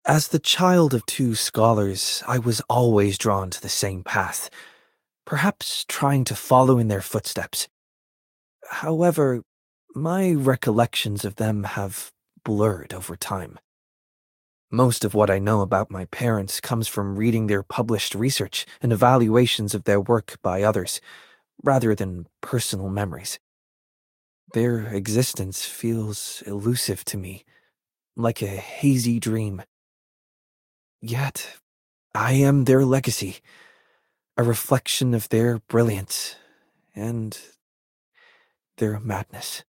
As the child of two scholars, I was always drawn to the same path, perhaps trying to follow in their footsteps. However, my recollections of them have blurred over time. Most of what I know about my parents comes from reading their published research and evaluations of their work by others, rather than personal memories. Their existence feels elusive to me, like a hazy dream. Yet, I am their legacy, a reflection of their brilliance and their madness.